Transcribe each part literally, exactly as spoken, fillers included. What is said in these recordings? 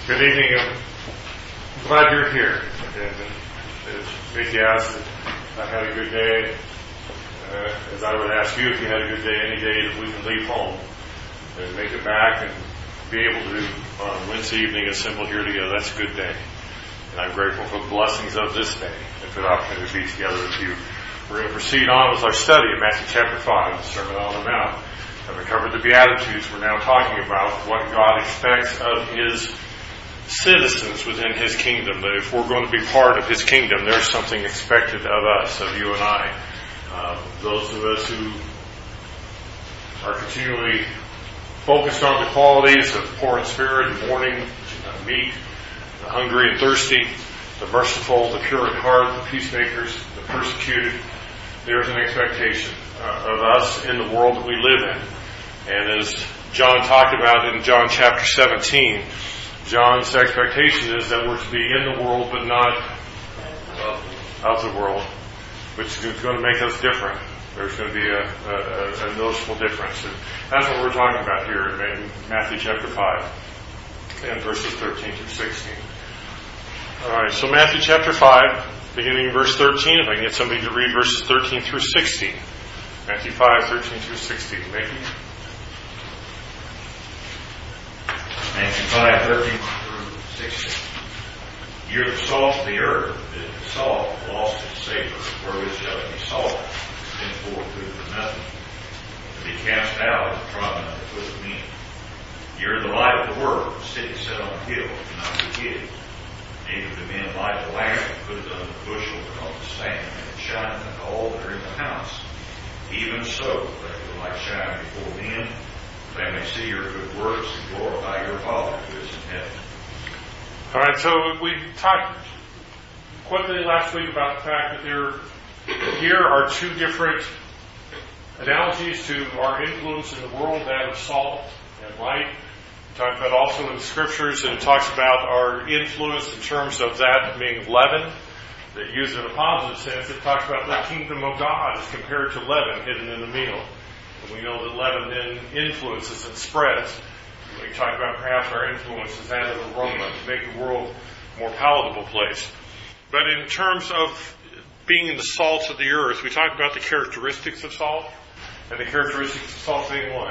Good evening. I'm glad you're here. And as Mickey asked, I had a good day. Uh, as I would ask you if you had a good day, any day that we can leave home and make it back and be able to, on Wednesday evening, assemble here together. That's a good day. And I'm grateful for the blessings of this day and for the opportunity to be together with you. We're going to proceed on with our study of Matthew chapter five, the Sermon on the Mount. Having covered the Beatitudes, we're now talking about what God expects of His citizens within His kingdom. That if we're going to be part of His kingdom, there's something expected of us, of you and I. Uh, those of us who are continually focused on the qualities of poor in spirit, and mourning, uh, meek, the hungry and thirsty, the merciful, the pure in heart, the peacemakers, the persecuted. There's an expectation uh, of us in the world that we live in. And as John talked about in John chapter seventeen, John's expectation is that we're to be in the world but not of the world, which is going to make us different. There's going to be a, a, a noticeable difference. And that's what we're talking about here in Matthew chapter five and verses thirteen through sixteen. Alright, so Matthew chapter five, beginning in verse thirteen, if I can get somebody to read verses thirteen through sixteen. Matthew five, thirteen through sixteen. Mickey? Matthew five, thirteen through sixteen. You're the salt of the earth. If the salt lost its savor, wherewith shall it be salted? Henceforth good for nothing, to be cast out and trodden under the foot of men. You're the light of the world. A city set on a hill cannot be hid. Neither do men light a lamp and put it under the bushel but on the stand, and it shineth unto all that are in the house. Even so, let your light shine before men, they may see your good works and glorify your Father who is in heaven. All right, so we talked quickly last week about the fact that there here are two different analogies to our influence in the world, that of salt and light. We talked about also in the scriptures, and it talks about our influence in terms of that being leaven, that used in a positive sense. It talks about the kingdom of God as compared to leaven hidden in the meal. And we know that leaven then influences and spreads. We talk about perhaps our influence as that of aroma to make the world a more palatable place. But in terms of being the salt of the earth, we talk about the characteristics of salt, and the characteristics of salt being what?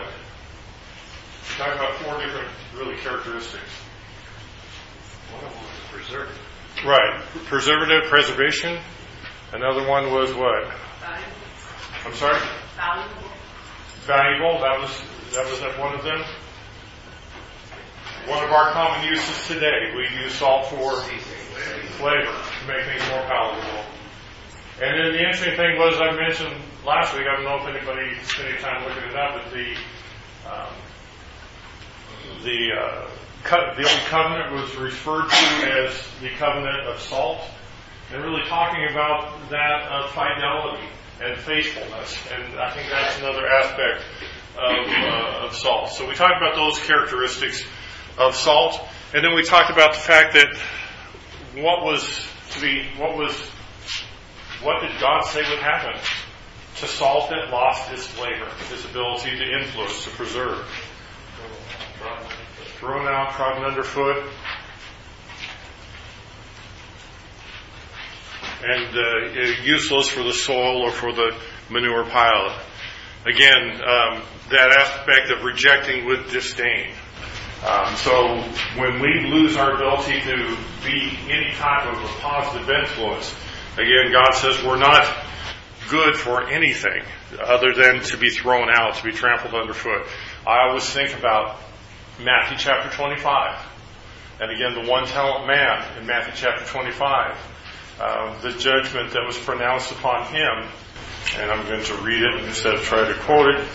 We talk about four different, really, characteristics. One of them was preservative. Right. Preservative, preservation. Another one was what? Valuable. I'm sorry? Valuable. Valuable. That was, that was one of them. One of our common uses today, we use salt for flavor, to make things more palatable. And then the interesting thing was, I mentioned last week, I don't know if anybody spent any time looking it up, but the um, the uh, co- the Old Covenant was referred to as the covenant of salt, and really talking about that of fidelity and faithfulness. And I think that's another aspect of, uh, of salt. So we talked about those characteristics of salt, and then we talked about the fact that what was to be, what was, what did God say would happen to salt that lost its flavor, its ability to influence, to preserve? Thrown out, trodden underfoot, and uh, useless for the soil or for the manure pile. Again, um, that aspect of rejecting with disdain. Um, so when we lose our ability to be any type of a positive influence, again, God says we're not good for anything other than to be thrown out, to be trampled underfoot. I always think about Matthew chapter twenty-five. And again, the one talent man in Matthew chapter twenty-five. Uh, the judgment that was pronounced upon him. And I'm going to read it instead of try to quote it.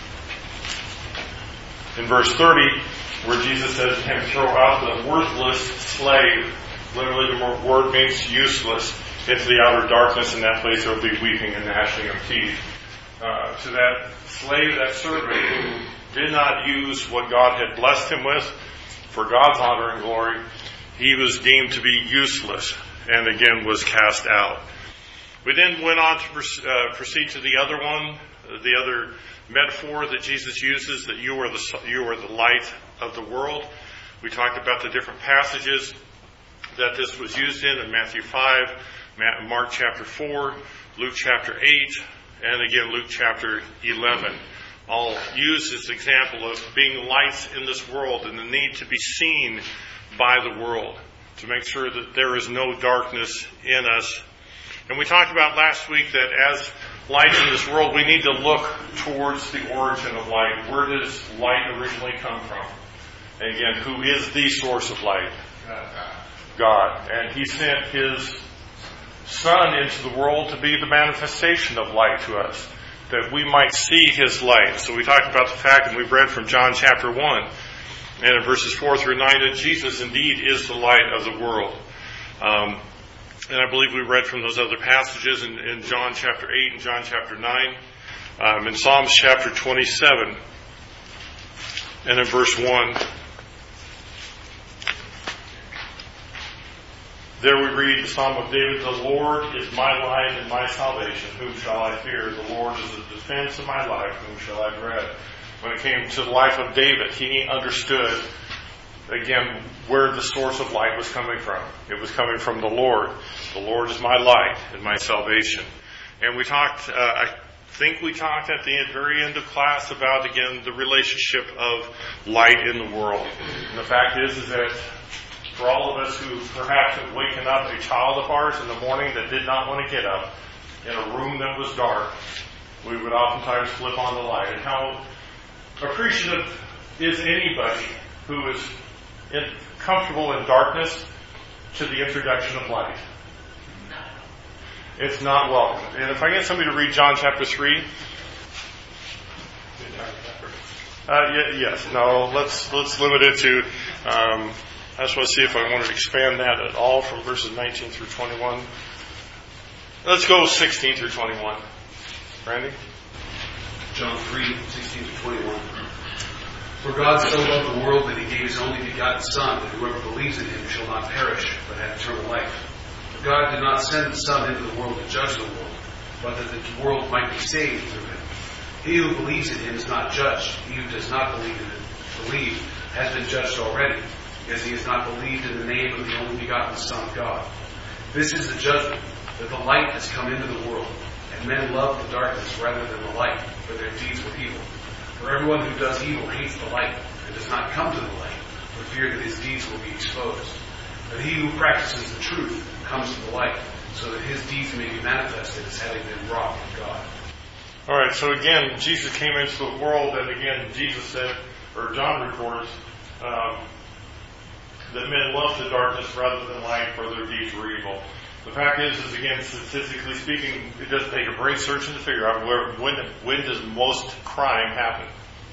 In verse thirty, where Jesus says to him, throw out the worthless slave. Literally the word means useless. Into the outer darkness. In that place there will be weeping and gnashing of teeth. Uh, to that slave, that servant who did not use what God had blessed him with for God's honor and glory, he was deemed to be useless and again was cast out. We then went on to uh, proceed to the other one, the other metaphor that Jesus uses, that you are the you are the light of the world. We talked about the different passages that this was used in in Matthew five, Mark chapter four, Luke chapter eight, and again Luke chapter eleven. All use this example of being lights in this world and the need to be seen by the world to make sure that there is no darkness in us. And we talked about last week that as lights in this world, we need to look towards the origin of light. Where does light originally come from? And again, who is the source of light? God. And He sent His Son into the world to be the manifestation of light to us, that we might see His light. So we talked about the fact, and we've read from John chapter one, and in verses four through nine, that Jesus indeed is the light of the world. Um, and I believe we read from those other passages in, in John chapter eight and John chapter nine, um, in Psalms chapter twenty-seven, and in verse one. There we read the Psalm of David, "The Lord is my light and my salvation. Whom shall I fear? The Lord is the defense of my life. Whom shall I dread?" When it came to the life of David, he understood, again, where the source of light was coming from. It was coming from the Lord. The Lord is my light and my salvation. And we talked, uh, I think we talked at the very end of class about, again, the relationship of light in the world. And the fact is, is that for all of us who perhaps have waken up a child of ours in the morning that did not want to get up in a room that was dark, we would oftentimes flip on the light. And how appreciative is anybody who is in, comfortable in darkness to the introduction of light? It's not welcome. And if I get somebody to read John chapter three. Uh, y- yes, no, let's let's limit it to, um, I just want to see if I want to expand that at all from verses nineteen through twenty-one. Let's go sixteen through twenty-one. Randy? John three, sixteen to twenty-one. For God so loved the world that He gave His only begotten Son, that whoever believes in Him shall not perish, but have eternal life. For God did not send the Son into the world to judge the world, but that the world might be saved through Him. He who believes in Him is not judged. He who does not believe in Him, believe, has been judged already, because he has not believed in the name of the only begotten Son of God. This is the judgment, that the light has come into the world, and men love the darkness rather than the light, for their deeds were evil. For everyone who does evil hates the light, and does not come to the light, for fear that his deeds will be exposed. But he who practices the truth comes to the light, so that his deeds may be manifested as having been wrought in God. All right, so again, Jesus came into the world, and again, Jesus said, or John records, um, that men love the darkness rather than light, for their deeds were evil. The fact is, is again, statistically speaking, it doesn't take a brain surgeon to figure out where, when, when does most crime happen.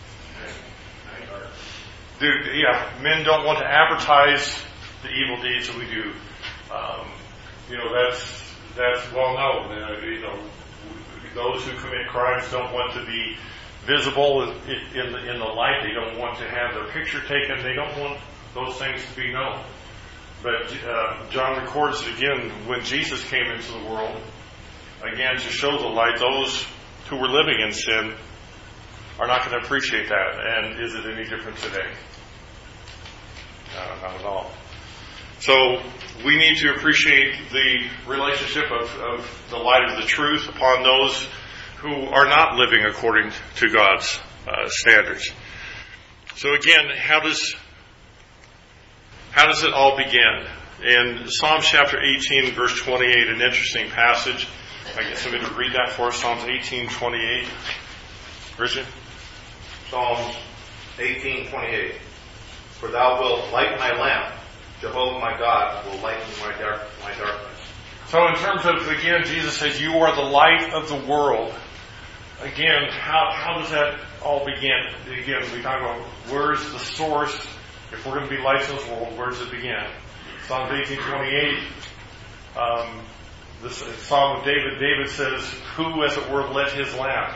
Dude, yeah, men don't want to advertise the evil deeds that we do. Um, you know, that's that's well known. Uh, you know, those who commit crimes don't want to be visible in, in, the, in the light. They don't want to have their picture taken. They don't want those things to be known. But uh, John records it again when Jesus came into the world, again to show the light. Those who were living in sin are not going to appreciate that. And is it any different today? Uh, not at all. So we need to appreciate the relationship of, of the light of the truth upon those who are not living according to God's uh, standards. So again, how does how does it all begin? In Psalms chapter eighteen, verse twenty-eight, an interesting passage. I get somebody to read that for us. Psalms eighteen, twenty-eight. Richard? Psalms eighteen, twenty-eight. For thou wilt light my lamp. Jehovah my God will lighten my dark my darkness. So in terms of, again, Jesus says, you are the light of the world. Again, how how does that all begin? Again, we talk about where's the source. If we're going to be lights in this world, where does it begin? Psalm eighteen twenty-eight, um, the Psalm of David, David says, who, as it were, lit his lamp?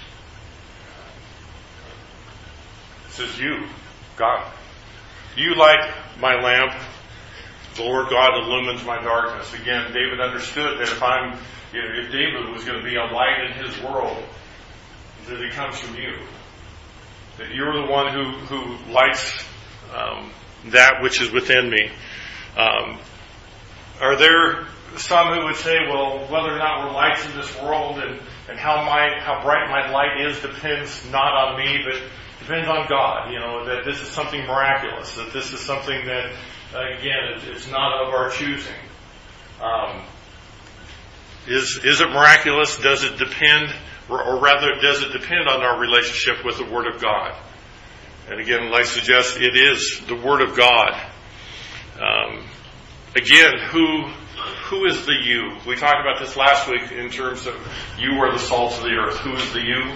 It says you, God. You light my lamp. The Lord God illumines my darkness. Again, David understood that if I'm, you know, if David was going to be a light in his world, that it comes from you. That you're the one who, who lights um, that which is within me. Um, are there some who would say, well, whether or not we're lights in this world and, and how my how bright my light is depends not on me, but depends on God. You know, that this is something miraculous, that this is something that, uh, again, it, it's not of our choosing. Um, is is it miraculous? Does it depend, or, or rather, does it depend on our relationship with the Word of God? And again, like I suggest, it is the Word of God. Um, again, who who is the you? We talked about this last week in terms of you are the salt of the earth. Who is the you?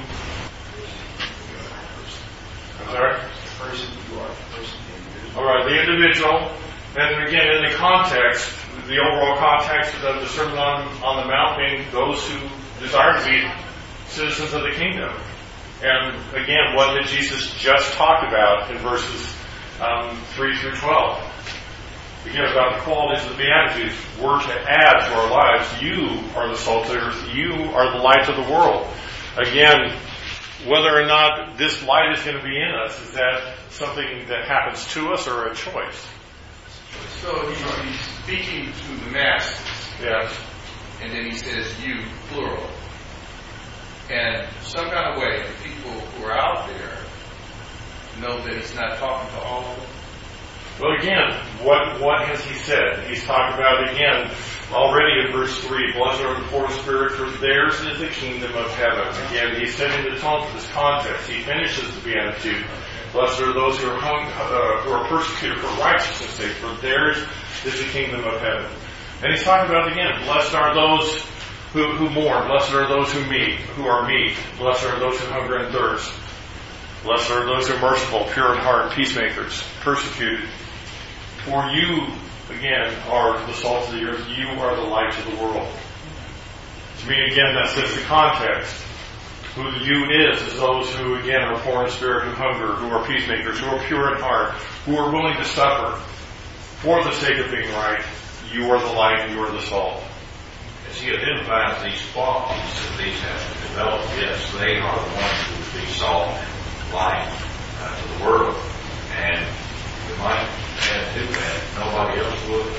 I'm sorry? Person, you are the person. All right, the individual. And again, in the context, the overall context of the Sermon on, on the Mount being those who desire to be citizens of the kingdom. And again, what did Jesus just talk about in verses um, three through twelve? Again, about the qualities of the Beatitudes. We're to add to our lives. You are the salt of the earth. You are the light of the world. Again, whether or not this light is going to be in us, is that something that happens to us or a choice? So, you know, he's speaking to the masses. Yes. And then he says you, plural. And some kind of way, the people who are out there know that he's not talking to all of them. Well, again, what what has he said? He's talked about, again, already in verse three, blessed are the poor in spirit, for theirs is the kingdom of heaven. Again, he's setting the tone for this context. He finishes the Beatitude. Blessed are those who are hung, uh, who are persecuted for righteousness' sake, for theirs is the kingdom of heaven. And he's talking about, again, blessed are those who, who mourn. Blessed are those who meet, who are meek. Blessed are those who hunger and thirst. Blessed are those who are merciful, pure in heart, peacemakers, persecuted. For you, again, are the salt of the earth. You are the light of the world. To me, again, that says the context. Who the you is, is those who, again, are poor in spirit, who hunger, who are peacemakers, who are pure in heart, who are willing to suffer for the sake of being right. You are the light, you are the salt. As he identifies these qualities that these have to develop, yes, they are the ones who would be salt and light uh, to the world. And we might add to that, nobody else would.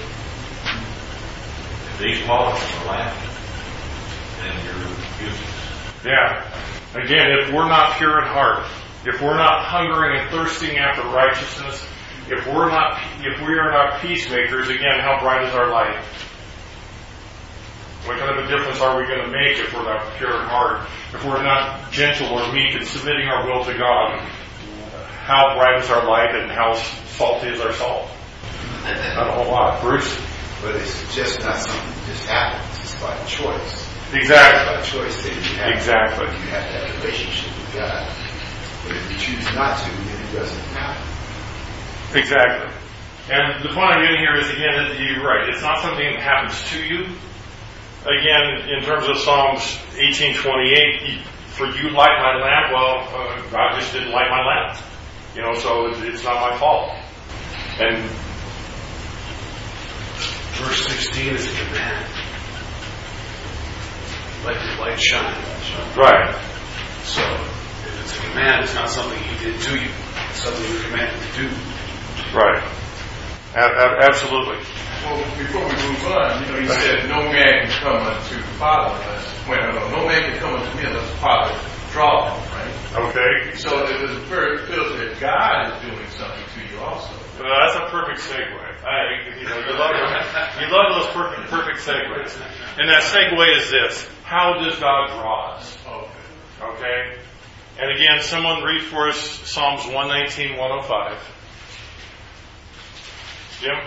If these qualities are lacking, then you're useless. Yeah. Again, if we're not pure in heart, if we're not hungering and thirsting after righteousness, if we're not, if we are not peacemakers, again, how bright is our light? What kind of a difference are we going to make if we're not pure in heart? If we're not gentle or meek and submitting our will to God, how bright is our light and how salty is our salt? Not a whole lot. Bruce? But it's just not something that just happens. It's by choice. Exactly. It's by choice that you have. Exactly. You have that relationship with God. But if you choose not to, then it doesn't happen. Exactly. And the point I'm getting here is, again, you're right. It's not something that happens to you. Again, in terms of Psalms eighteen twenty-eight, for you light my lamp, well, uh, God just didn't light my lamp. You know, so it's, it's not my fault. And Verse sixteen is a command. Let your light shine. right. So, if it's a command, it's not something he did to you. It's something you're commanded to do. Right. A- a- absolutely. Well, before we move on, you know, he said, no man can come unto the Father unless, well, no, no man can come unto me unless the Father draw him, right? Okay. So it was very feels that God is doing something to you also. Well, that's a perfect segue. I, you know, you love you love those perfect perfect segues. And that segue is this: how does God draw us? Okay. Okay. And again, someone read for us Psalms one nineteen, one oh five. Jim.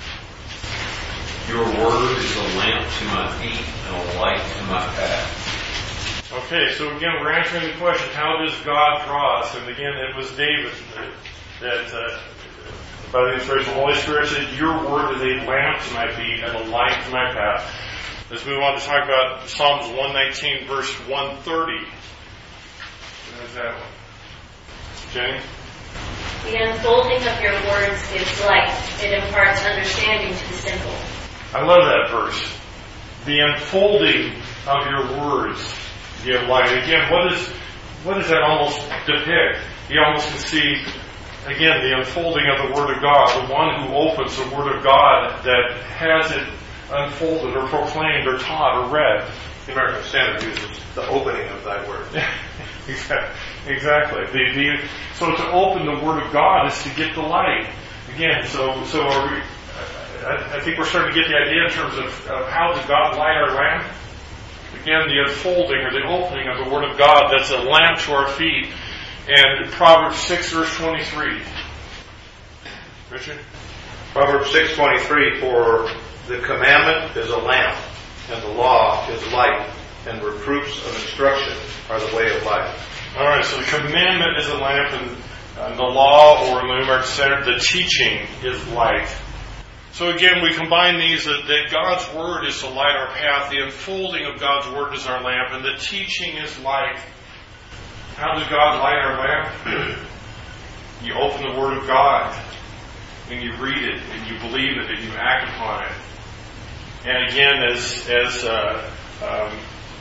Your word is a lamp to my feet and a light to my path. Okay, so again, we're answering the question: how does God draw us? And again, it was David that, that uh, by the inspiration of the Holy Spirit, said, your word is a lamp to my feet and a light to my path. Let's move on to talk about Psalms one nineteen, verse one thirty. There's that one. Jenny? The unfolding of your words gives light. It imparts understanding to the simple. I love that verse. The unfolding of your words give light. Again, what is what does that almost depict? You almost can see again, the unfolding of the Word of God, the one who opens the Word of God that has it unfolded or proclaimed or taught or read. The American Standard uses the opening of thy word. Exactly. The, the, so to open the Word of God is to get the light. Again, so so are we, I, I think we're starting to get the idea in terms of, of how does God light our lamp? Again, the unfolding or the opening of the Word of God, that's a lamp to our feet. And Proverbs six, verse twenty-three. Richard? Proverbs six twenty-three, for the commandment is a lamp, and the law is light, and reproofs of instruction are the way of life. All right, so the commandment is a lamp, and, and the law, or in the American Standard, the teaching is light. So again, we combine these, that, that God's Word is to light our path, the unfolding of God's Word is our lamp, and the teaching is light. How does God light our lamp? You open the Word of God, and you read it, and you believe it, and you act upon it. And again, as as uh, um,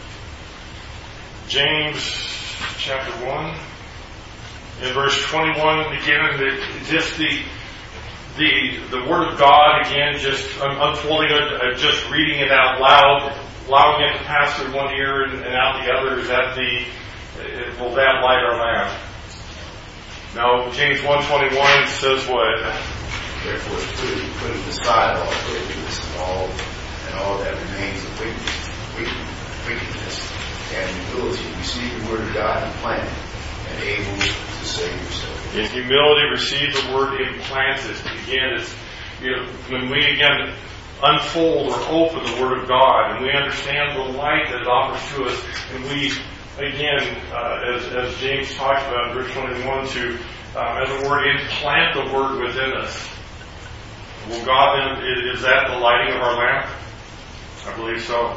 James chapter one, in verse twenty-one, again, the, just the the the Word of God, again, just unfolding it, uh, just reading it out loud, allowing it to pass through one ear and, and out the other. Is that the uh, will that light our lamp? No, James one twenty-one says what? Therefore, putting, putting aside all wickedness and all and all that remains of wickedness, wickedness and humility, receive the Word of God implanted and able to save yourself. In humility, receive the Word implanted. Again, it's, you know, when we again unfold or open the Word of God and we understand the light that it offers to us, and we again, uh, as, as James talked about in verse twenty-one, to um, as it were, implant the Word within us. Will God then, is that the lighting of our lamp? I believe so.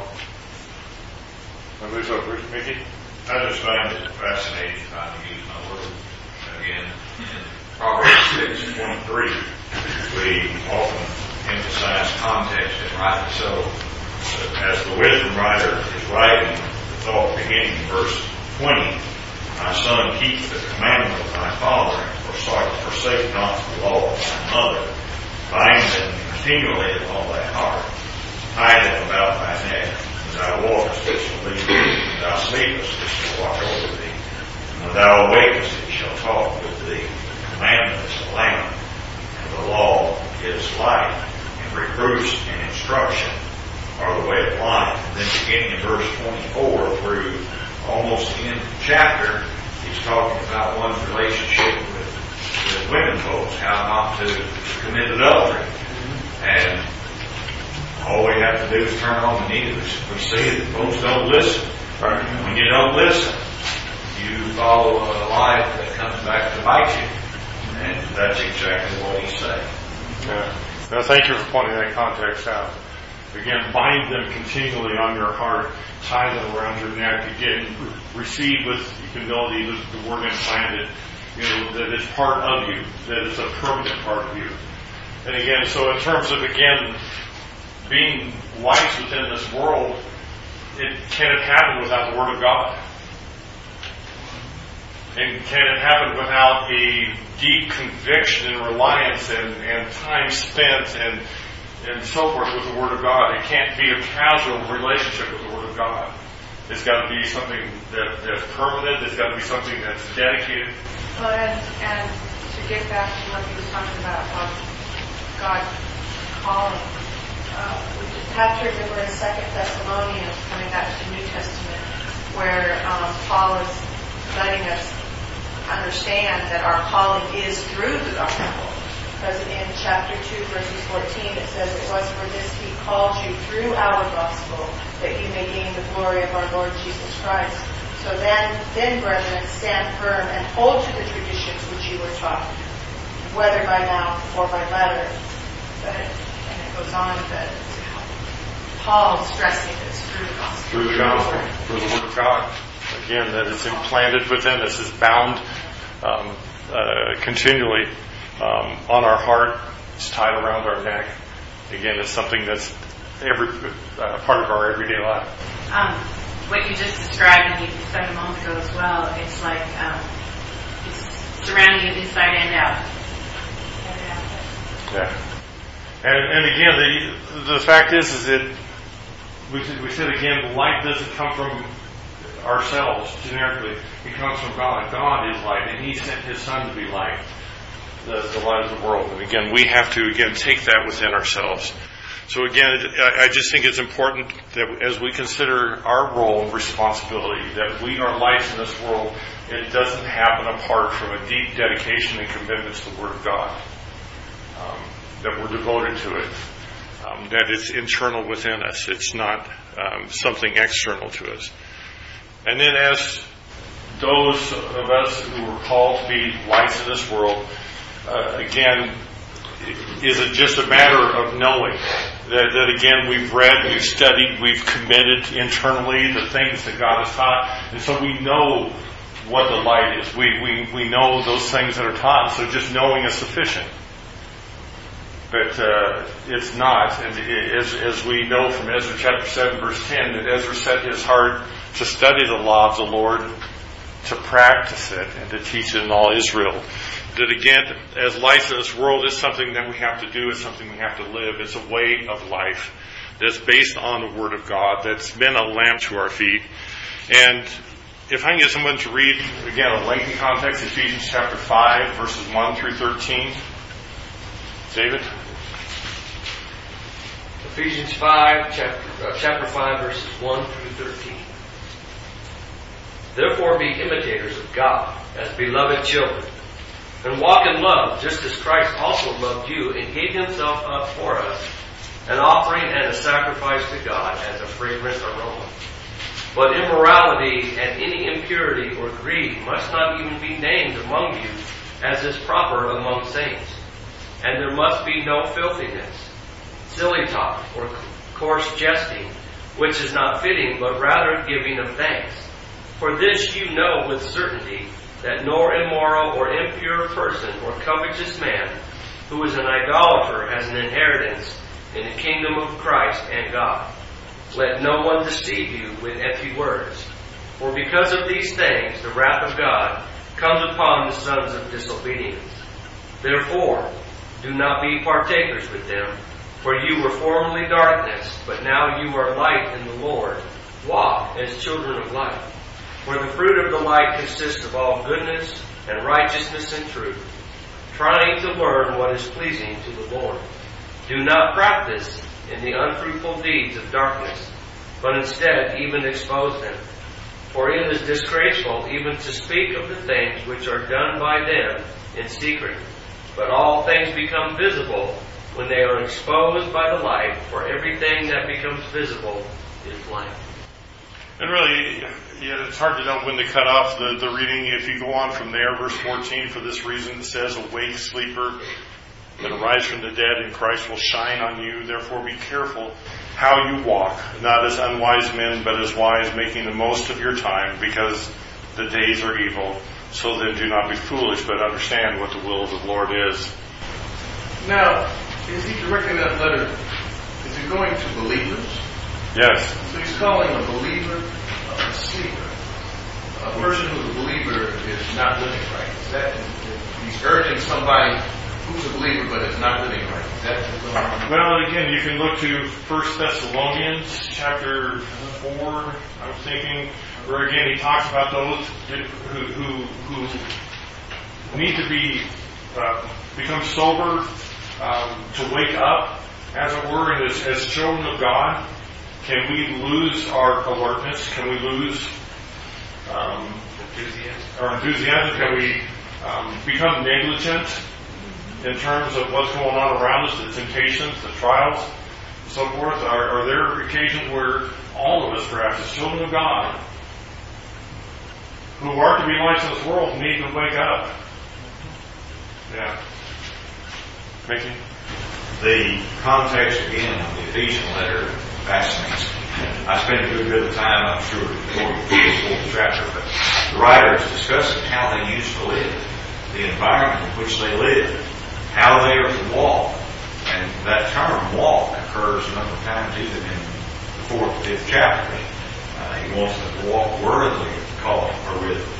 I believe so. Mickey? I just find it fascinating trying to use my words again. In Proverbs six twenty-three, we often emphasize context, and rightly so. But as the wisdom writer is writing, the thought beginning in verse twenty, my son, keep the commandment of thy father, and forsake, forsake not the law of thy mother. Bind them continually upon thy heart. Hide them about thy neck. When thou walkest, it shall lead thee. When thou sleepest, it shall watch over thee. And when thou awakest, it shall talk with thee. The commandment is a lamp, and the law is light. And reproofs and instruction are the way of life. And then beginning in verse twenty-four through almost the end of the chapter, he's talking about one's relationship with with women folks, how not to commit adultery. And all we have to do is turn on the news. We see that folks don't listen. Right. When you don't listen, you follow a life that comes back to bite you. And that's exactly what he's saying. Yeah. Now, thank you for pointing that context out. Again, bind them continually on your heart, tie them around your neck. Again, receive with humility the, the word implanted. You know, that it's part of you, that it's a permanent part of you. And again, so in terms of, again, being lights within this world, it can it happen without the Word of God? And can it happen without a deep conviction and reliance and, and time spent and and so forth with the Word of God? It can't be a casual relationship with the Word of God. It's got to be something that, that's permanent. It's got to be something that's dedicated. Well, and, and to get back to what he was talking about, about God calling, uh, we just have to remember in Second Thessalonians, coming back to the New Testament, where um, Paul is letting us understand that our calling is through the gospel. Because in chapter two, verses fourteen, it says, it was for this he called you through our gospel, that you may gain the glory of our Lord Jesus Christ. So then, then, brethren, stand firm and hold to the traditions which you were taught, whether by mouth or by letter. But, and it goes on that Paul stressing this through the gospel. Through the gospel, through the Word of God. Again, that it's implanted within us, is bound um, uh, continually um, on our heart. It's tied around our neck. Again, it's something that's every uh, part of our everyday life. Um, what you just described, and you said a moment ago as well, it's like um, it's surrounding you inside and out. Yeah. And, and again, the the fact is, is that we, we said again, light doesn't come from ourselves generically. It comes from God. God is light, and He sent His Son to be light, the, the light of the world. And again, we have to, again, take that within ourselves. So again, I just think it's important that as we consider our role and responsibility, that we are lights in this world, it doesn't happen apart from a deep dedication and commitment to the Word of God. Um, that we're devoted to it. Um, that it's internal within us. It's not um, something external to us. And then as those of us who are called to be lights in this world, uh, again, is it just a matter of knowing that, that again we've read, we've studied, we've committed internally the things that God has taught, and so we know what the light is. We we we know those things that are taught, and so just knowing is sufficient. But uh, it's not, and as, as we know from Ezra chapter seven, verse ten, that Ezra set his heart to study the law of the Lord, to practice it, and to teach it in all Israel. That again, as life in this world is something that we have to do, it's something we have to live. It's a way of life that's based on the Word of God, that's been a lamp to our feet. And if I can get someone to read, again, a lengthy context, Ephesians chapter five, verses one through thirteen. David? Ephesians five, chapter, uh, chapter five, verses one through thirteen. Therefore be imitators of God as beloved children, and walk in love, just as Christ also loved you and gave Himself up for us, an offering and a sacrifice to God as a fragrant aroma. But immorality and any impurity or greed must not even be named among you, as is proper among saints. And there must be no filthiness, silly talk, or coarse jesting, which is not fitting, but rather giving of thanks. For this you know with certainty, that no immoral or impure person or covetous man, who is an idolater, has an inheritance in the kingdom of Christ and God. Let no one deceive you with empty words. For because of these things the wrath of God comes upon the sons of disobedience. Therefore, do not be partakers with them, for you were formerly darkness, but now you are light in the Lord. Walk as children of light. For the fruit of the light consists of all goodness and righteousness and truth, trying to learn what is pleasing to the Lord. Do not practice in the unfruitful deeds of darkness, but instead even expose them. For it is disgraceful even to speak of the things which are done by them in secret. But all things become visible when they are exposed by the light, for everything that becomes visible is light. And really, yeah, it's hard to know when to cut off the, the reading. If you go on from there, verse fourteen, for this reason it says, awake, sleeper, and arise from the dead, and Christ will shine on you. Therefore be careful how you walk, not as unwise men, but as wise, making the most of your time, because the days are evil. So then do not be foolish, but understand what the will of the Lord is. Now, is he directing that letter, is it going to believers? Yes. So he's calling a believer a sleeper. A person who's a believer is not living right. Is that, he's urging somebody who's a believer but is not living right. Is that what's going on? Well, again, you can look to First Thessalonians chapter four, I'm thinking, where again he talks about those who who, who need to be uh, become sober, um, to wake up, as it were, and as, as children of God. Can we lose our alertness? Can we lose um, enthusiasm? our enthusiasm? Can we um, become negligent in terms of what's going on around us, the temptations, the trials, and so forth? Are, are there occasions where all of us, perhaps as children of God, who are to be lights in this world, need to wake up? Yeah. Mickey? The context again of the Ephesian letter fascinates me. I spent a good bit of time, I'm sure, going through this whole chapter, but the writer is discussing how they used to live, the environment in which they lived, how they are to walk. And that term walk occurs a number of times even in the fourth and fifth chapters. Uh, he wants them to walk worthily of the calling, or with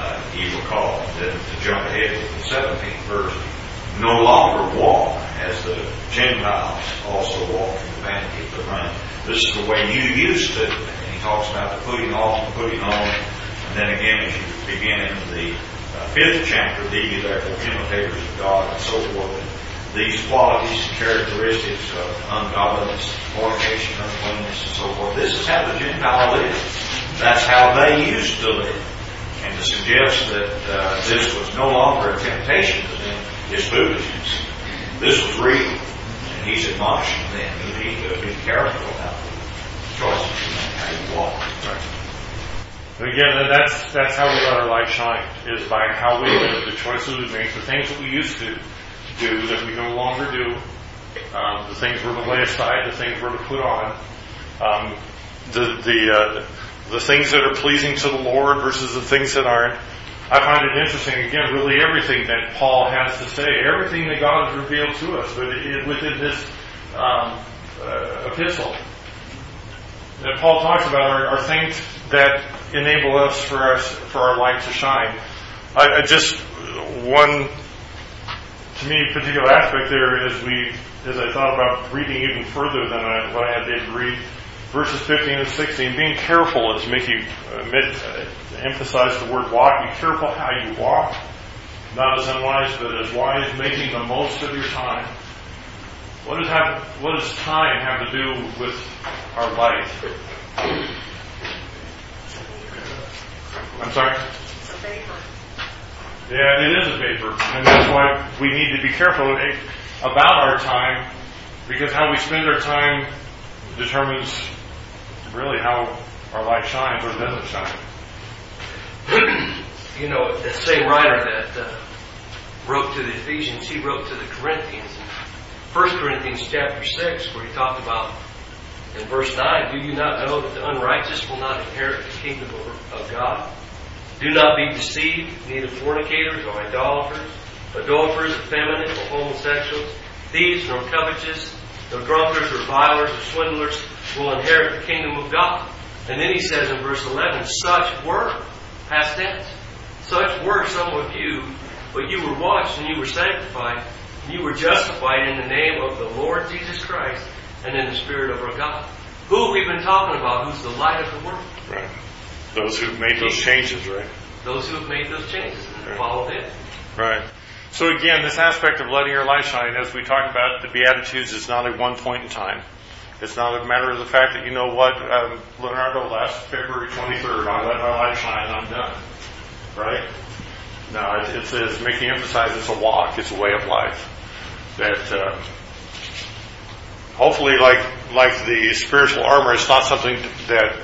uh, you recall that to jump ahead to the seventeenth verse, no longer walk as the Gentiles also walk in the vanity of their mind. This is the way you used to. And he talks about the putting off and putting on. And then again, as you begin in the uh, fifth chapter, be ye therefore imitators of God and so forth. And these qualities and characteristics of ungodliness, fornication, uncleanness, and so forth. This is how the Gentile lived. That's how they used to live. And to suggest that uh, this was no longer a temptation to them is foolishness. This was real. And he's admonishing them. You need to be careful about the choices you make, how you walk. Right. And again, that's that's how we let our light shine, is by how we live, the choices we make, the things that we used to do that we no longer do, um, the things we're to lay aside, the things we're to put on, um, the the uh, the things that are pleasing to the Lord versus the things that aren't. I find it interesting, again, really everything that Paul has to say, everything that God has revealed to us within this um, uh, epistle that Paul talks about are, are things that enable us for us for our light to shine. I, I just one to me particular aspect there is we, as I thought about reading even further than I, what I had David read, verses fifteen and sixteen, being careful, as Mickey uh, mid, uh, emphasized the word walk. Be careful how you walk, not as unwise, but as wise, making the most of your time. What does have, what does time have to do with our life? I'm sorry? It's a vapor. Yeah, it is a vapor, and that's why we need to be careful about our time, because how we spend our time determines really how our light shines or doesn't shine. You know, the same writer that uh, wrote to the Ephesians, he wrote to the Corinthians in First Corinthians chapter six, where he talked about in verse nine, do you not know that the unrighteous will not inherit the kingdom of, of God? Do not be deceived, neither fornicators or idolaters, adulterers, effeminate, or homosexuals, thieves, nor covetous, nor drunkards, or revilers, or swindlers will inherit the kingdom of God. And then he says in verse eleven, such were, past tense, such were some of you, but you were washed and you were sanctified, and you were justified in the name of the Lord Jesus Christ and in the Spirit of our God. Who have we been talking about? Who's the light of the world? Right. Those who've made those changes, right? Those who have made those changes and right. followed it. Right. So again, this aspect of letting your light shine, as we talked about, the Beatitudes is not at one point in time. It's not a matter of the fact that, you know what, um, Leonardo, last February twenty-third, I let my light shine and I'm done. Right? No, it, it says, making emphasize it's a walk, it's a way of life. That uh, hopefully, like like the spiritual armor, it's not something that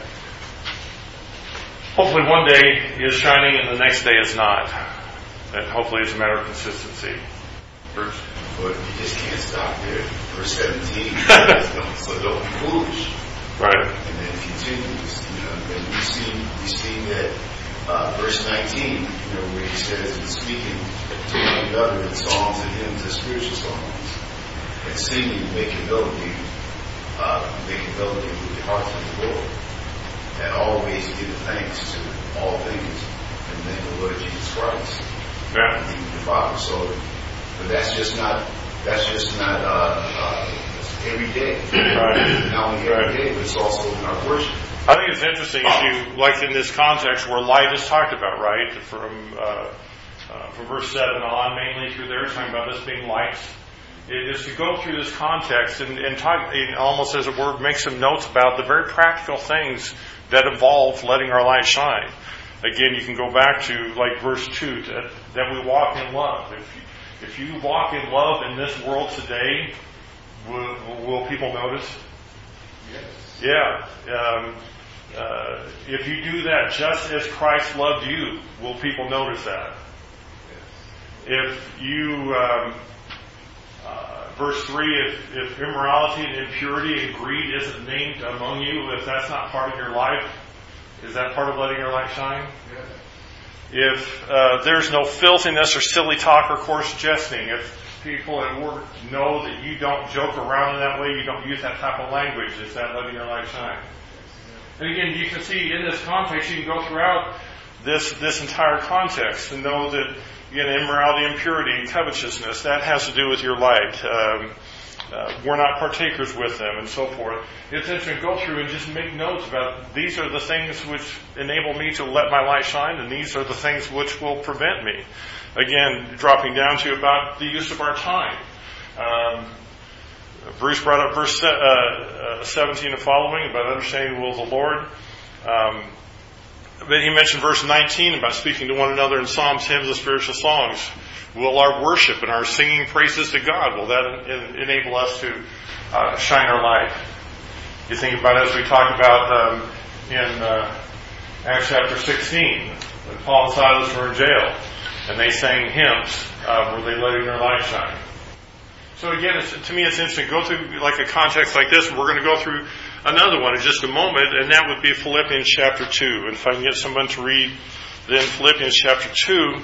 hopefully one day is shining and the next day is not. And hopefully it's a matter of consistency. Bruce? But you just can't stop there. Verse seventeen, so don't be foolish. Right. And then it continues, you know, and we see, we see that uh, verse nineteen, you know, where he says, and speaking to one another in psalms and hymns and spiritual songs, and singing, making melody, uh, making melody with the heart of the Lord, and always give thanks to all things in the name of the Lord Jesus Christ. Yeah. And the Father. So, but that's just not, that's just not, uh, uh, every day. Right. Not only every right. day, but it's also in our worship. I think it's interesting if you, like in this context where light is talked about, right? From, uh, uh, from verse seven on, mainly through there, talking about this being lights. It is to go through this context and, and talk, and almost as it were, make some notes about the very practical things that involve letting our light shine. Again, you can go back to like verse two, that, that we walk in love. If you, if you walk in love in this world today, will, will people notice? Yes. Yeah. Um, uh, if you do that just as Christ loved you, will people notice that? Yes. If you, um, uh, verse three, if, if immorality and impurity and greed isn't named among you, if that's not part of your life, is that part of letting your light shine? Yes. If uh, there's no filthiness or silly talk or coarse jesting, if people at work know that you don't joke around in that way, you don't use that type of language, is that letting your light shine? And again, you can see in this context, you can go throughout this this entire context and know that, again, immorality, impurity, covetousness, that has to do with your light. Um, uh, we're not partakers with them and so forth. It's interesting to go through and just make notes about these are the things which enable me to let my light shine, and these are the things which will prevent me. Again, dropping down to about the use of our time. Um, Bruce brought up verse uh, uh, seventeen and following about understanding the will of the Lord. Um, but he mentioned verse nineteen about speaking to one another in psalms, hymns, and spiritual songs. Will our worship and our singing praises to God, will that en- enable us to uh, shine our light? You think about it as we talked about um, in uh, Acts chapter sixteen, when Paul and Silas were in jail, and they sang hymns, uh, were they letting their light shine? So again, it's, to me it's interesting. Go through like a context like this, and we're going to go through another one in just a moment, and that would be Philippians chapter two. And if I can get someone to read then Philippians chapter two,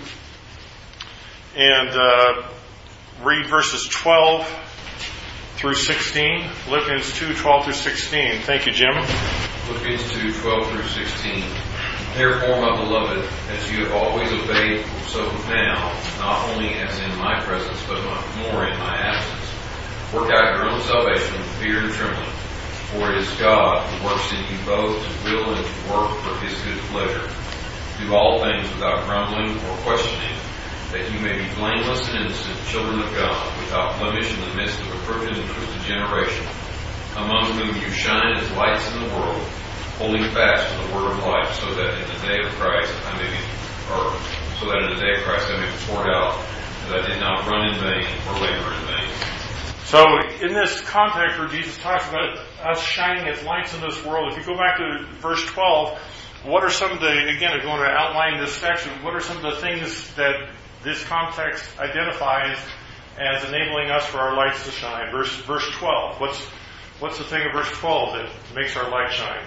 and uh, read verses twelve through sixteen. Philippians two, twelve through sixteen. Thank you, Jim. Philippians two, twelve through sixteen. Therefore, my beloved, as you have always obeyed, so now, not only as in my presence, but much more in my absence, work out your own salvation with fear and trembling. For it is God who works in you both to will and to work for His good pleasure. Do all things without grumbling or questioning, that you may be blameless and innocent, children of God, without blemish in the midst of a crooked and twisted generation, among whom you shine as lights in the world, holding fast to the word of life, so that in the day of Christ I may be, or so that in the day of Christ I may be poured out, that I did not run in vain or labor in vain. So, in this context where Jesus talks about us shining as lights in this world, if you go back to verse twelve, what are some of the, again, if you want to outline this section, what are some of the things that this context identifies as enabling us for our lights to shine? Verse verse twelve. What's what's the thing of verse twelve that makes our light shine?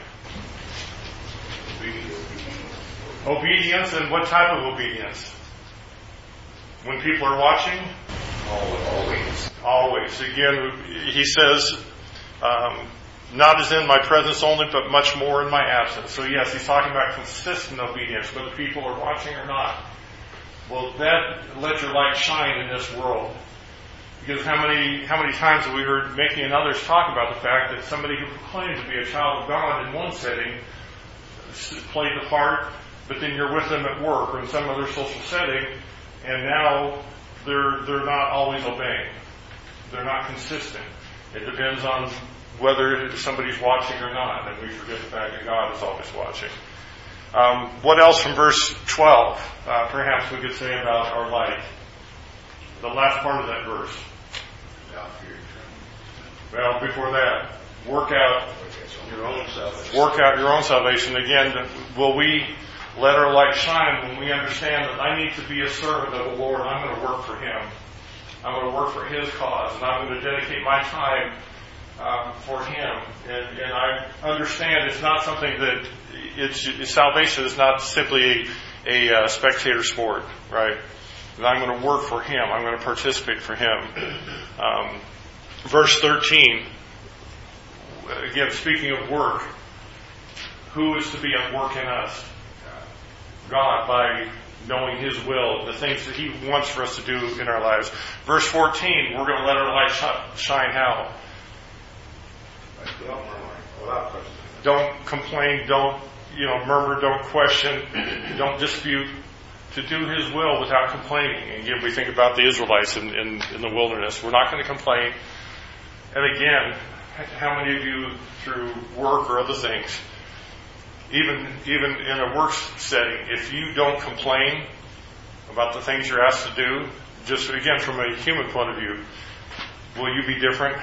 Obedience, and what type of obedience? When people are watching? Always. Always. Again, he says, um, not as in my presence only, but much more in my absence. So yes, he's talking about consistent obedience, whether people are watching or not. Well, that let your light shine in this world. Because how many how many times have we heard Mickey and others talk about the fact that somebody who proclaims to be a child of God in one setting played the part, but then you're with them at work or in some other social setting, and now they're they're not always obeying. They're not consistent. It depends on whether somebody's watching or not, and we forget the fact that God is always watching. Um, what else from verse twelve? Uh, perhaps we could say about our light. The last part of that verse. Well, before that, work out Your own salvation. work out your own salvation. Again, will we let our light shine when we understand that I need to be a servant of the Lord? I'm going to work for Him. I'm going to work for His cause, and I'm going to dedicate my time um, for Him. And, and I understand it's not something that it's salvation is not simply a, a uh, spectator sport, right? That I'm going to work for Him. I'm going to participate for Him. Um, verse thirteen. Again, speaking of work, who is to be at work in us? God, by knowing His will, the things that He wants for us to do in our lives. Verse fourteen, we're going to let our light shine how? Don't complain, don't, you know, murmur, don't question, don't dispute, to do His will without complaining. And again, we think about the Israelites in, in, in the wilderness. We're not going to complain. And again, how many of you through work or other things, even even in a work setting, if you don't complain about the things you're asked to do, just again from a human point of view, will you be different?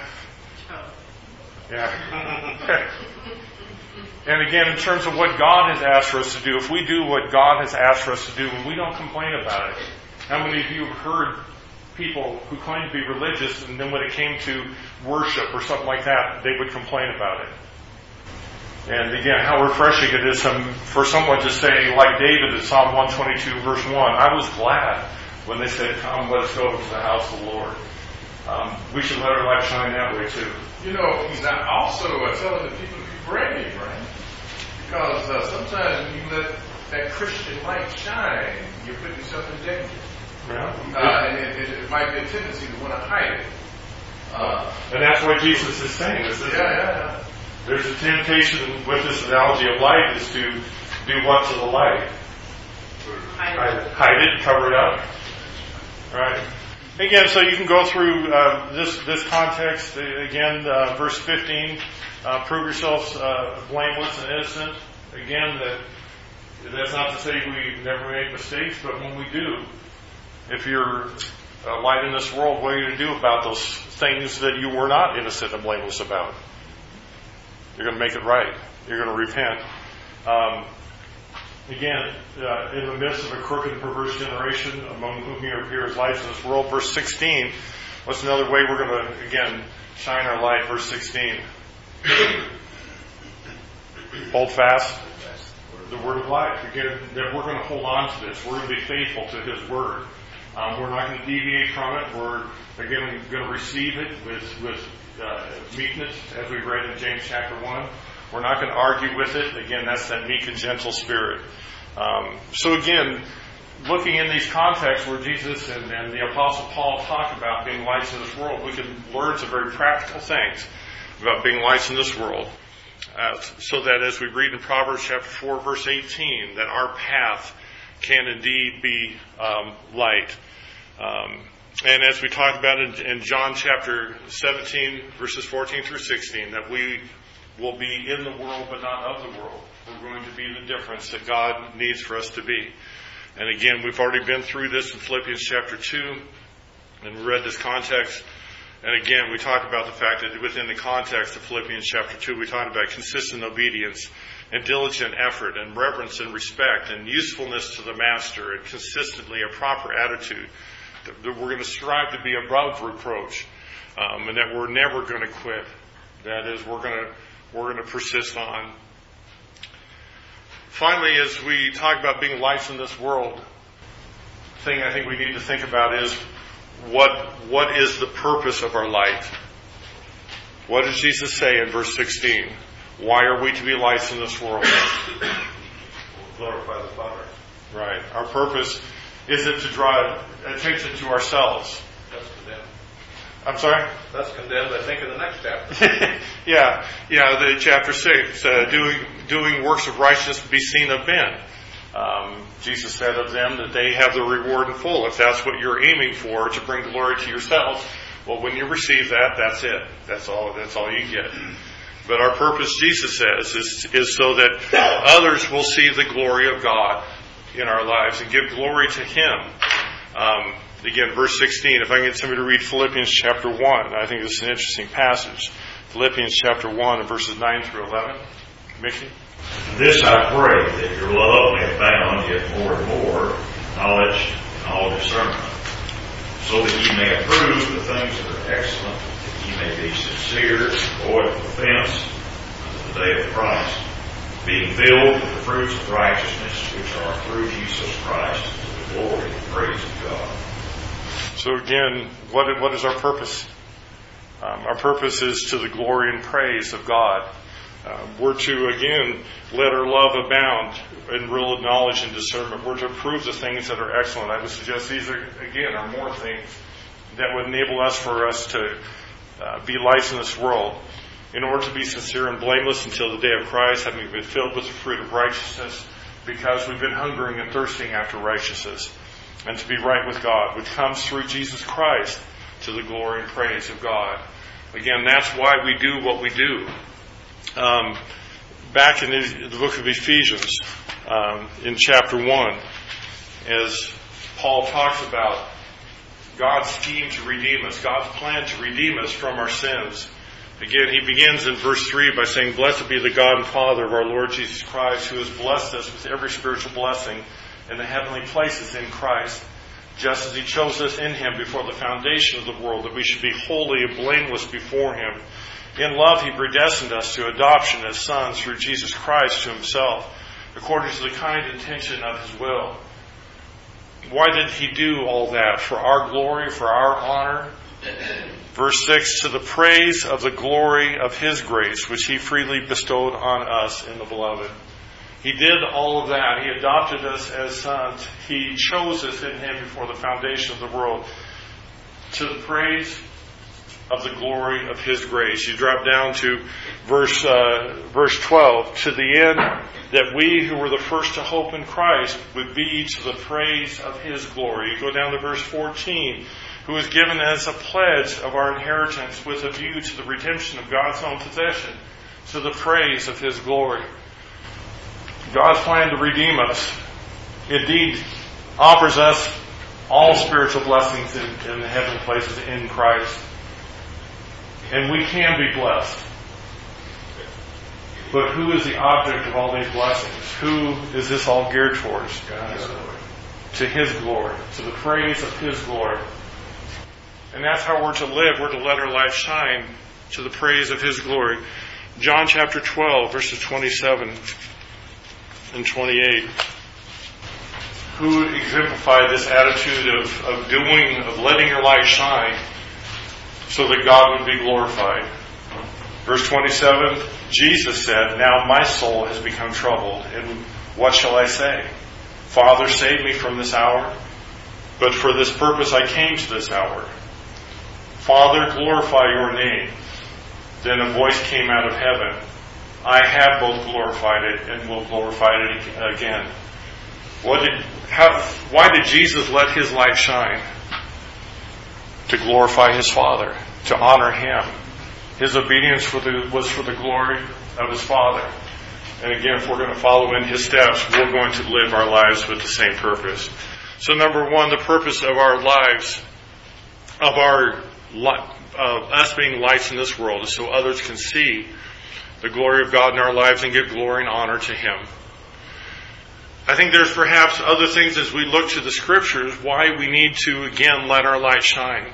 Yeah. And again, in terms of what God has asked for us to do, if we do what God has asked for us to do, and we don't complain about it, how many of you have heard people who claim to be religious, and then when it came to worship or something like that, they would complain about it? And again, how refreshing it is for someone to say, like David in Psalm one twenty-two, verse one, I was glad when they said, come, let us go to the house of the Lord. Um, we should let our light shine that way too. You know, he's also uh, telling the people to be brave, right? Because uh, sometimes when you let that Christian light shine, you're putting yourself in danger. Yeah. Uh, and it, it, it might be a tendency to want to hide it. Uh, and that's what Jesus is saying. This, yeah, yeah, yeah. There's a temptation with this analogy of light is to do what to the light? Hide it. Hide it, cover it up. Right. Again, so you can go through uh, this this context. Again, uh, verse fifteen, uh, prove yourselves uh, blameless and innocent. Again, that that's not to say we never make mistakes, but when we do, if you're a light in this world, what are you going to do about those things that you were not innocent and blameless about? You're going to make it right. You're going to repent. Um, Again, uh, in the midst of a crooked and perverse generation, among whom you appear as lights in this world. Verse sixteen, what's another way we're going to, again, shine our light? Verse sixteen. Hold fast the word of life. Again, that we're going to hold on to this. We're going to be faithful to His word. Um, we're not going to deviate from it. We're, again, going to receive it with, with uh, meekness, as we read in James chapter one. We're not going to argue with it. Again, that's that meek and gentle spirit. Um, so again, looking in these contexts where Jesus and, and the Apostle Paul talk about being lights in this world, we can learn some very practical things about being lights in this world. Uh, so that as we read in Proverbs chapter four, verse eighteen, that our path can indeed be um, light. Um, and as we talked about in, in John chapter seventeen, verses fourteen through sixteen, that we will be in the world but not of the world. We're going to be the difference that God needs for us to be. And again, we've already been through this in Philippians chapter two, and we read this context. And again, we talk about the fact that within the context of Philippians chapter two, we talk about consistent obedience and diligent effort and reverence and respect and usefulness to the master and consistently a proper attitude. That we're going to strive to be above reproach, um, and that we're never going to quit. That is, we're going to we're going to persist on. Finally, as we talk about being lights in this world, the thing I think we need to think about is what what is the purpose of our light? What does Jesus say in verse sixteen? Why are we to be lights in this world? Glorify the Father. Right. Our purpose isn't to draw attention to ourselves. That's condemned. I'm sorry? That's condemned, I think, in the next chapter. yeah, yeah, the chapter six, uh, doing doing works of righteousness to be seen of men. Um, Jesus said of them that they have the reward in full. If that's what you're aiming for, to bring glory to yourselves, well, when you receive that, that's it. That's all. That's all you get. But our purpose, Jesus says, is is so that others will see the glory of God in our lives and give glory to Him. Um, Again, verse sixteen, if I can get somebody to read Philippians chapter one, I think this is an interesting passage. Philippians chapter one and verses nine through eleven. Mickey? This I pray, that your love may abound yet more and more, knowledge and all discernment, so that ye may approve the things that are excellent, that ye may be sincere, void of offense, unto the day of Christ, being filled with the fruits of righteousness, which are through Jesus Christ, to the glory and praise of God. So again, what what is our purpose? Um, our purpose is to the glory and praise of God. Uh, we're to, again, let our love abound in real knowledge and discernment. We're to prove the things that are excellent. I would suggest these, are, again, are more things that would enable us for us to uh, be lights in this world. In order to be sincere and blameless until the day of Christ, having been filled with the fruit of righteousness, because we've been hungering and thirsting after righteousness. And to be right with God, which comes through Jesus Christ to the glory and praise of God. Again, that's why we do what we do. Um, back in the, the book of Ephesians, um, in chapter one, as Paul talks about God's scheme to redeem us, God's plan to redeem us from our sins. Again, he begins in verse three by saying, "Blessed be the God and Father of our Lord Jesus Christ, who has blessed us with every spiritual blessing in the heavenly places in Christ, just as He chose us in Him before the foundation of the world, that we should be holy and blameless before Him. In love He predestined us to adoption as sons through Jesus Christ to Himself, according to the kind intention of His will." Why did He do all that? For our glory, for our honor? Verse six, "To the praise of the glory of His grace, which He freely bestowed on us in the Beloved." He did all of that. He adopted us as sons. He chose us in Him before the foundation of the world. To the praise of the glory of His grace. You drop down to verse uh, verse twelve. To the end that we who were the first to hope in Christ would be to the praise of His glory. You go down to verse fourteen. Who is given as a pledge of our inheritance with a view to the redemption of God's own possession, to the praise of His glory. God's plan to redeem us indeed offers us all spiritual blessings in, in the heavenly places in Christ. And we can be blessed. But who is the object of all these blessings? Who is this all geared towards? God's glory. To His glory. To the praise of His glory. And that's how we're to live. We're to let our life shine to the praise of His glory. John chapter twelve, verses twenty-seven and twenty-eight. Who exemplify this attitude of, of doing, of letting your light shine so that God would be glorified. Verse twenty-seven, Jesus said, "Now my soul has become troubled, and what shall I say? Father, save me from this hour. But for this purpose I came to this hour. Father, glorify your name." Then a voice came out of heaven. "I have both glorified it and will glorify it again." What did, how, why did Jesus let His light shine? To glorify His Father, to honor Him. His obedience for the, was for the glory of His Father. And again, if we're going to follow in His steps, we're going to live our lives with the same purpose. So number one, the purpose of our lives, of our uh, us being lights in this world, is so others can see the glory of God in our lives and give glory and honor to Him. I think there's perhaps other things as we look to the Scriptures why we need to again let our light shine.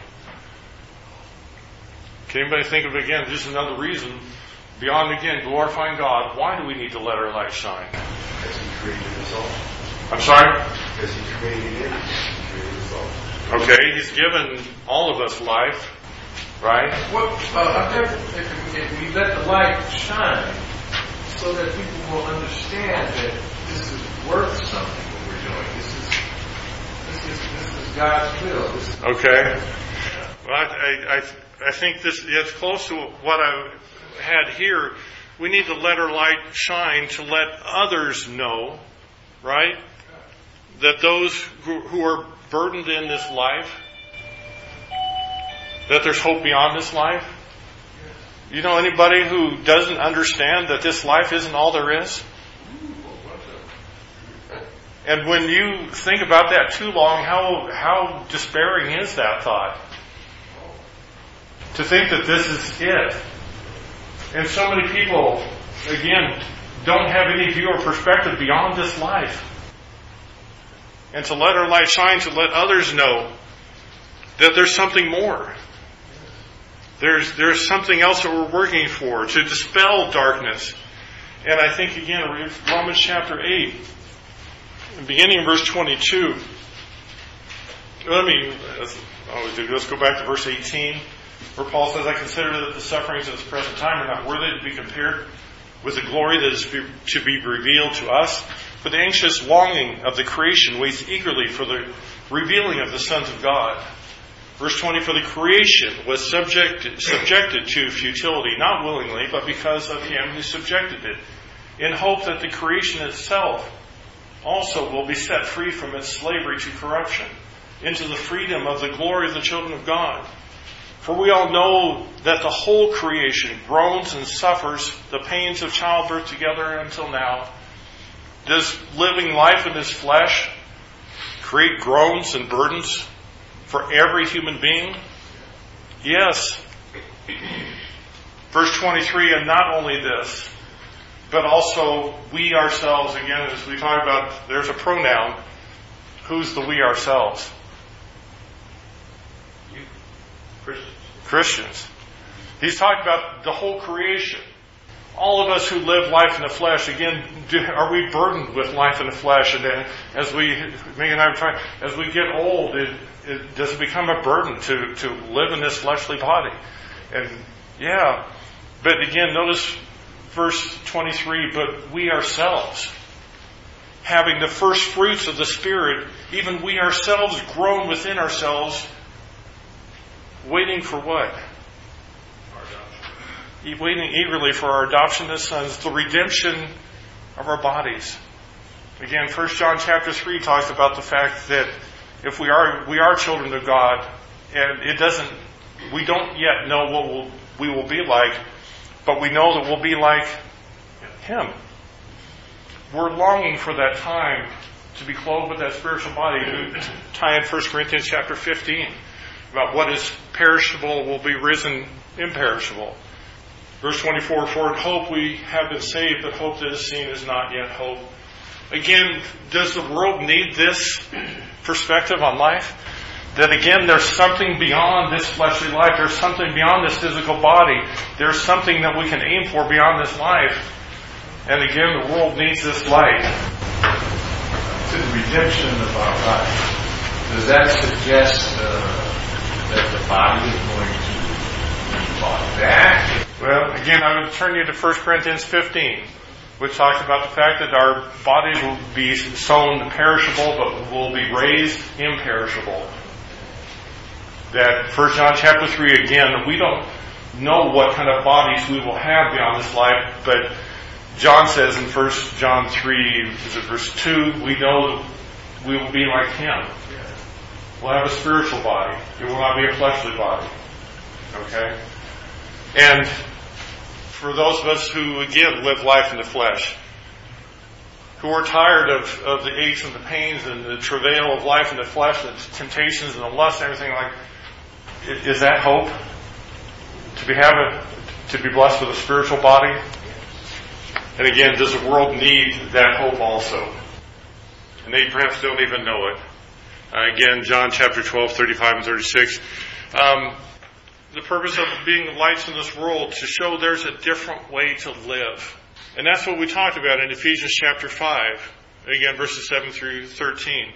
Can anybody think of again just another reason beyond again glorifying God? Why do we need to let our light shine? Because He created us all. I'm sorry? Because He created it. He created us all. Okay, He's given all of us life, right? Well, uh, if, if, if we let the light shine so that people will understand that this is worth something what we're doing. This is this is this is God's will. This is okay. Well, I, I I think this is close to what I had here. We need to let our light shine to let others know, right? That those who, who are burdened in this life, that there's hope beyond this life. You know anybody who doesn't understand that this life isn't all there is? And when you think about that too long, how how despairing is that thought? To think that this is it. And so many people, again, don't have any view or perspective beyond this life. And to let our light shine, to let others know that there's something more. There's there's something else that we're working for, to dispel darkness. And I think, again, Romans chapter eight, beginning in verse twenty-two. Let me, let's go back to verse eighteen, where Paul says, "I consider that the sufferings of this present time are not worthy to be compared with the glory that is to be revealed to us. But the anxious longing of the creation waits eagerly for the revealing of the sons of God." Verse twenty, "For the creation was subjected, subjected to futility, not willingly, but because of Him who subjected it, in hope that the creation itself also will be set free from its slavery to corruption, into the freedom of the glory of the children of God. For we all know that the whole creation groans and suffers the pains of childbirth together until now. Does living life in this flesh create groans and burdens for every human being? Yes." Verse twenty-three, "And not only this, but also we ourselves," again, as we talk about, there's a pronoun. Who's the we ourselves? you, Christians. Christians. He's talking about the whole creation. All of us who live life in the flesh, again, do, are we burdened with life in the flesh? And then as we, Megan and I were trying, as we get old, it, it, does it become a burden to, to live in this fleshly body? And yeah, but again, notice verse twenty-three, "But we ourselves," having the first fruits of the Spirit, even we ourselves groan within ourselves, waiting for what? Waiting eagerly for our adoption as sons, the redemption of our bodies. Again, First John chapter three talks about the fact that if we are we are children of God, and it doesn't, we don't yet know what we'll, we will be like, but we know that we'll be like Him. We're longing for that time to be clothed with that spiritual body. Tie in First Corinthians chapter fifteen about what is perishable will be risen imperishable. Verse twenty-four, for in hope we have been saved, but hope that is seen is not yet hope. Again, does the world need this perspective on life? That again, there's something beyond this fleshly life. There's something beyond this physical body. There's something that we can aim for beyond this life. And again, the world needs this light. To the redemption of our life. Does that suggest uh, that the body is going to be bought back? Well, again, I would turn you to First Corinthians fifteen, which talks about the fact that our bodies will be sown perishable, but will be raised imperishable. That First John chapter three, again, we don't know what kind of bodies we will have beyond this life, but John says in First John three, is it verse two, we know we will be like Him. We'll have a spiritual body. It will not be a fleshly body. Okay? And for those of us who, again, live life in the flesh, who are tired of, of the aches and the pains and the travail of life in the flesh, the temptations and the lust and everything, like, is that hope? To be have a, to be blessed with a spiritual body? And again, does the world need that hope also? And they perhaps don't even know it. Uh, again, John chapter twelve, thirty-five and thirty-six. Um, the purpose of being the lights in this world, to show there's a different way to live. And that's what we talked about in Ephesians chapter five. Again, verses seven through thirteen.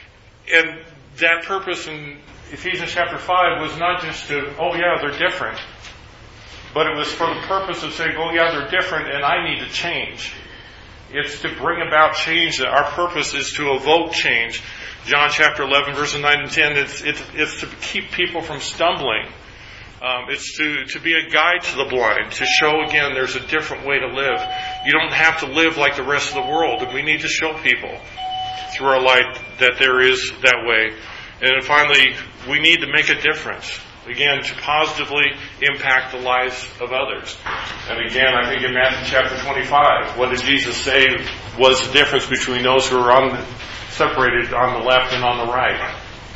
And that purpose in Ephesians chapter five was not just to, oh yeah, they're different. But it was for the purpose of saying, oh yeah, they're different and I need to change. It's to bring about change. Our purpose is to evoke change. John chapter eleven, verses nine and ten, it's, it's, it's to keep people from stumbling. Um, it's to, to be a guide to the blind, to show again there's a different way to live. You don't have to live like the rest of the world, and we need to show people through our light that there is that way. And then finally, we need to make a difference. Again, to positively impact the lives of others. And again, I think in Matthew chapter twenty-five, what did Jesus say was the difference between those who are on the, separated on the left and on the right?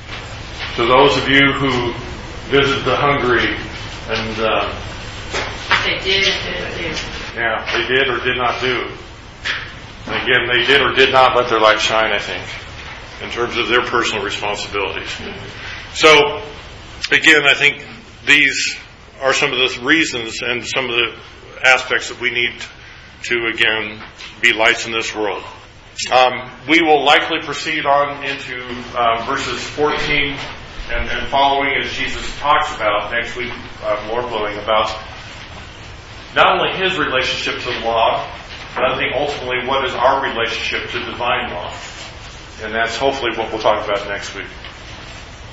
To those of you who visit the hungry and uh, they did and didn't do. Yeah, they did or did not do. And again, they did or did not let their light shine, I think, in terms of their personal responsibilities. So, again, I think these are some of the reasons and some of the aspects that we need to, again, be lights in this world. Um, we will likely proceed on into uh, verses fourteen and, and following, as Jesus talks about next week, uh, Lord willing, about not only His relationship to the law, but I think ultimately what is our relationship to divine law. And that's hopefully what we'll talk about next week.